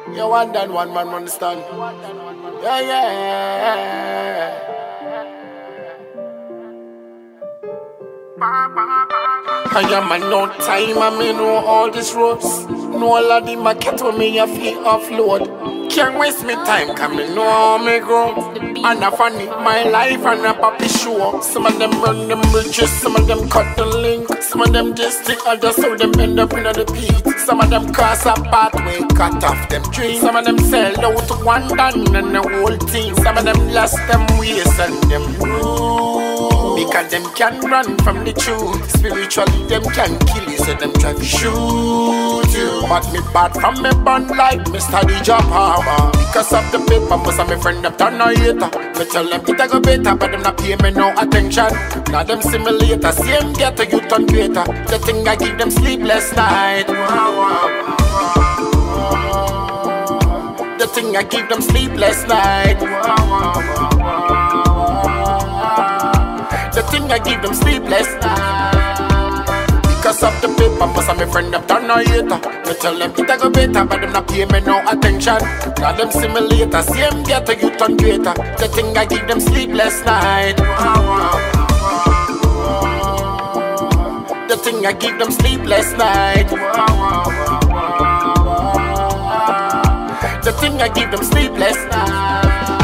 You want that one man understand? Yeah, yeah. I am a no time, I may know all these roads. No all of the market with me a fee offload. Can't waste me time, come me know how me grow. And I funny my life and a poppy show. Some of them burn them bridges, some of them cut the link. Some of them just stick others so them end up in the pit. Some of them cross a pathway, cut off them trees. Some of them sell out to one done and the whole team. Some of them lost them ways and them rules. Because them can run from the truth. Spiritually them can kill you, so them try to shoot you. But me bad from me bun like Mr. DJ Power. Because of the paper, most of my friend them turn a hater. Me tell them it a go better, but them not pay me no attention. Now them simulator, same get a youth on greater. The thing I give them sleepless night. The thing I give them sleepless night. The thing I give them sleepless night. Because of the paper, most of my friend them turn a hater. Me tell them it a go better, but them not pay me no attention. Now them simulator, same get a youth on greater. The thing I give them sleepless night. The thing I give them sleepless night. The thing I give them sleepless night.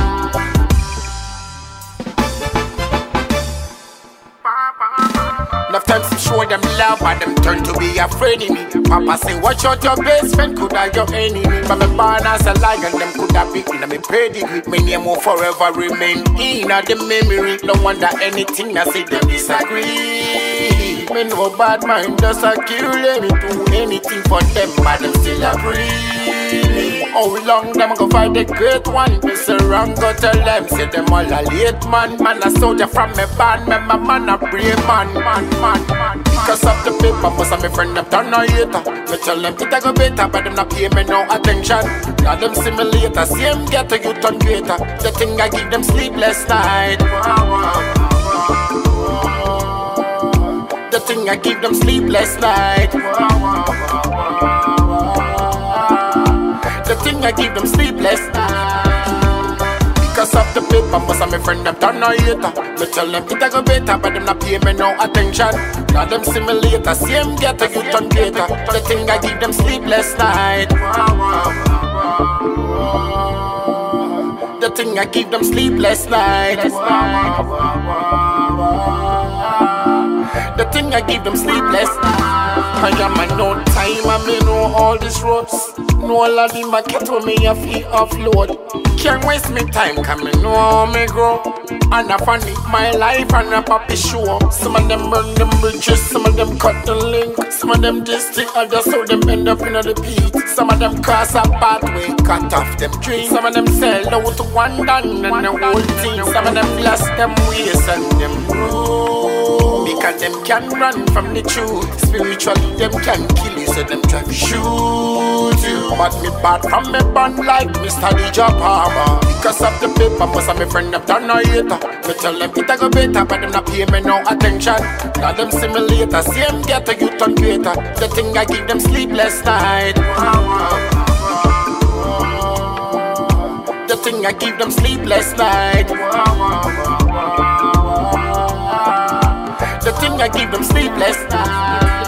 Enough times to show them love, but them turn to be afraid of me. Papa say, watch out your best friend, could have your enemy. But me born as a lion, them could have been in me pedigree. My name will forever remain in the memory. No wonder anything I say them disagree. Me no bad mind, just a kill them. Me do anything for them, but them still agree. How long them go fight the great one? Mr. Wrong go tell them, say them all a late man. Man a soldier from me band, me my man a brave man. Because of the paper, most of my friend them turn a hater. Me tell them it a go better, but them not pay me no attention. Now them simulator, same get a youth on greater. The thing I give them sleepless night. The thing I give them sleepless night. The thing I give them sleepless night. Because of the paper, most of my friend them turn a hater. Me tell them it a go better, but them not pay me no attention. Now them simulator, same get a youth on greater. The thing I give them sleepless night. The thing I give them sleepless night. The thing I give them sleepless night. I am a no time, I may know all these roads. No all of the market with me a fee offload. Can't waste me time, come me know how me grow. And I funny my life and a poppy show. Some of them burn them bridges, some of them cut the link. Some of them just stick others so them end up in the pit. Some of them cross a pathway, cut off them trees. Some of them sell out to one done and the whole team. Some of them lost them ways and them rules. Because them can run from the truth. Spiritually them can kill you, so them try to shoot you. But me bad from me bun like Mr. DJ Power. Because of the paper, most of my friend them turn a hater. Me tell them it a go better, but them not pay me no attention. Now them simulator, same get a youth on greater. The thing I give them sleepless night. The thing I give them sleepless night. The thing I give them sleepless night.